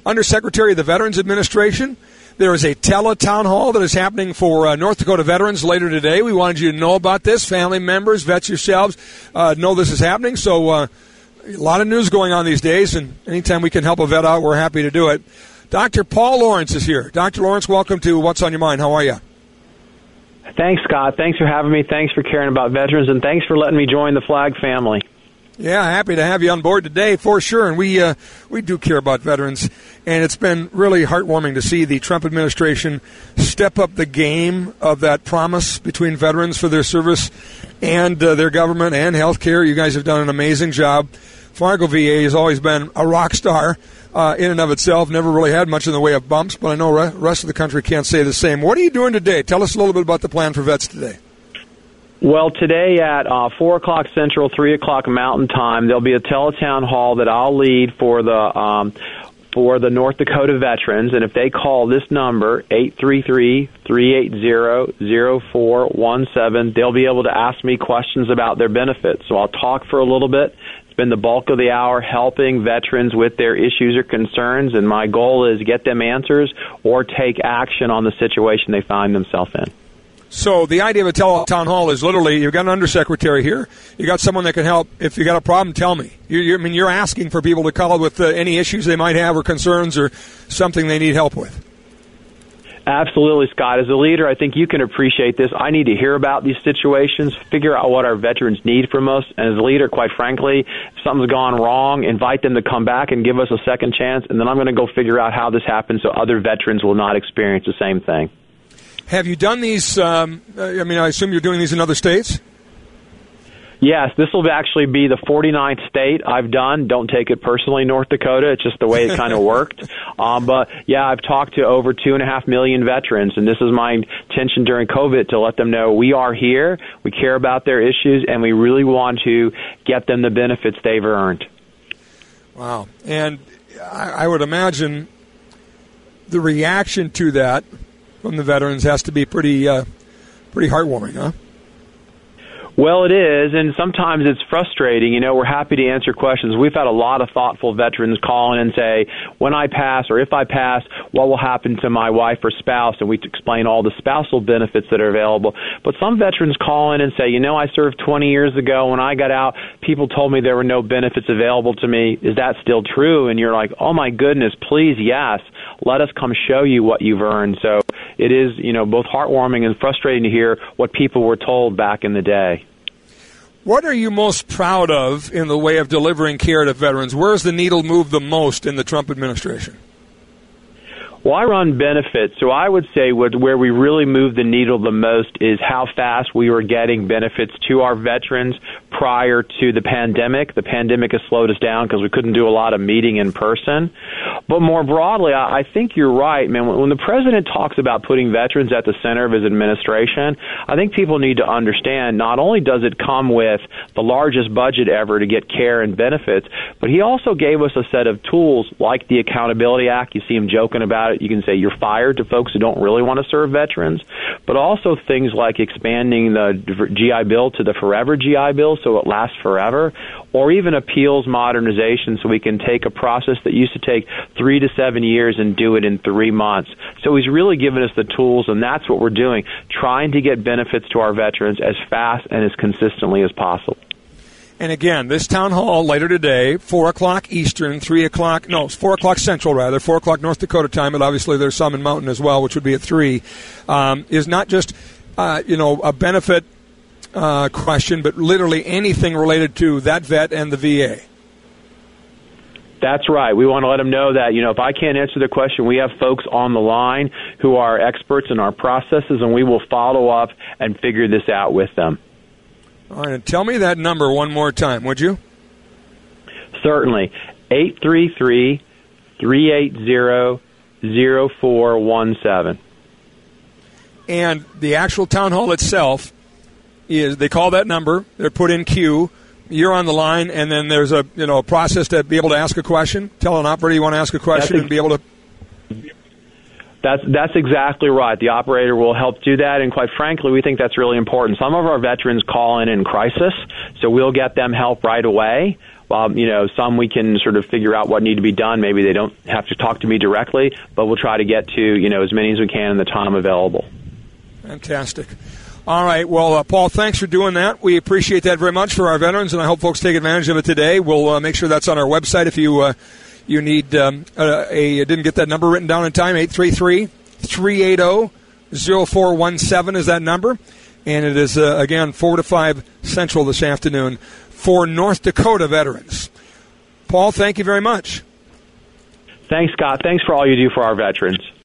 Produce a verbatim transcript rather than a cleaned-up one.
Undersecretary of the Veterans Administration. There is a tele-town hall that is happening for uh, North Dakota veterans later today. We wanted you to know about this. Family members, vets yourselves, uh, know this is happening. So uh, a lot of news going on these days, and anytime we can help a vet out, we're happy to do it. Doctor Paul Lawrence is here. Doctor Lawrence, welcome to What's on Your Mind. How are you? Thanks, Scott. Thanks for having me. Thanks for caring about veterans, and thanks for letting me join the Flag family. Yeah, happy to have you on board today for sure. And we uh, we do care about veterans, and it's been really heartwarming to see the Trump administration step up the game of that promise between veterans for their service and uh, their government and health care. You guys have done an amazing job. Fargo V A has always been a rock star uh, in and of itself, never really had much in the way of bumps, but I know the rest of the country can't say the same. What are you doing today? Tell us a little bit about the plan for vets today. Well, today at uh, four o'clock Central, three o'clock Mountain Time, there'll be a teletown hall that I'll lead for the um, for the North Dakota veterans. And if they call this number, eight three three, three eight zero, zero four one seven, they'll be able to ask me questions about their benefits. So I'll talk for a little bit, spend the bulk of the hour helping veterans with their issues or concerns. And my goal is get them answers or take action on the situation they find themselves in. So the idea of a tele-town hall is literally, you've got an undersecretary here, you got someone that can help. If you got a problem, tell me. You, you, I mean, you're asking for people to call with uh, any issues they might have or concerns or something they need help with. Absolutely, Scott. As a leader, I think you can appreciate this. I need to hear about these situations, figure out what our veterans need from us, and as a leader, quite frankly, if something's gone wrong, invite them to come back and give us a second chance, and then I'm going to go figure out how this happens so other veterans will not experience the same thing. Have you done these, um, I mean, I assume you're doing these in other states? Yes, this will actually be the forty-ninth state I've done. Don't take it personally, North Dakota. It's just the way it kind of worked. Um, but, yeah, I've talked to over two and a half million veterans, and this is my intention during COVID to let them know we are here, we care about their issues, and we really want to get them the benefits they've earned. Wow. And I, I would imagine the reaction to that from the veterans has to be pretty uh, pretty heartwarming, huh? Well, it is, and sometimes it's frustrating. You know, we're happy to answer questions. We've had a lot of thoughtful veterans call in and say, when I pass or if I pass, what will happen to my wife or spouse? And we explain all the spousal benefits that are available. But some veterans call in and say, you know, I served twenty years ago. When I got out, people told me there were no benefits available to me. Is that still true? And you're like, oh, my goodness, please, yes. Let us come show you what you've earned. So it is, you know, both heartwarming and frustrating to hear what people were told back in the day. What are you most proud of in the way of delivering care to veterans? Where's the needle moved the most in the Trump administration? Well, I run benefits, so I would say what, where we really move the needle the most is how fast we were getting benefits to our veterans prior to the pandemic. The pandemic has slowed us down because we couldn't do a lot of meeting in person. But more broadly, I, I think you're right, man. When, when the president talks about putting veterans at the center of his administration, I think people need to understand not only does it come with the largest budget ever to get care and benefits, but he also gave us a set of tools like the Accountability Act. You see him joking about it. You can say you're fired to folks who don't really want to serve veterans, but also things like expanding the G I Bill to the Forever G I Bill so it lasts forever, or even appeals modernization so we can take a process that used to take three to seven years and do it in three months. So he's really given us the tools, and that's what we're doing, trying to get benefits to our veterans as fast and as consistently as possible. And again, this town hall later today, four o'clock Eastern, three o'clock, no, four o'clock Central rather, four o'clock North Dakota time, but obviously there's some in Mountain as well, which would be at three, um, is not just, uh, you know, a benefit uh, question, but literally anything related to that vet and the V A. That's right. We want to let them know that, you know, if I can't answer the question, we have folks on the line who are experts in our processes, and we will follow up and figure this out with them. All right, and tell me that number one more time, would you? Certainly. eight three three, three eight zero, zero four one seven. And the actual town hall itself is, they call that number, they're put in queue, you're on the line, and then there's a, you know, a process to be able to ask a question. Tell an operator you want to ask a question ex- and be able to... That's that's exactly right. The operator will help do that, and quite frankly, we think that's really important. Some of our veterans call in in crisis, so we'll get them help right away. Um, you know, some we can sort of figure out what need to be done. Maybe they don't have to talk to me directly, but we'll try to get to, you know, as many as we can in the time available. Fantastic. All right. Well, uh, Paul, thanks for doing that. We appreciate that very much for our veterans, and I hope folks take advantage of it today. We'll uh, make sure that's on our website if you uh, you need um, a, a didn't get that number written down in time. eight three three, three eight zero, zero four one seven is that number. And it is, uh, again, four to five Central this afternoon for North Dakota veterans. Paul, thank you very much. Thanks, Scott. Thanks for all you do for our veterans.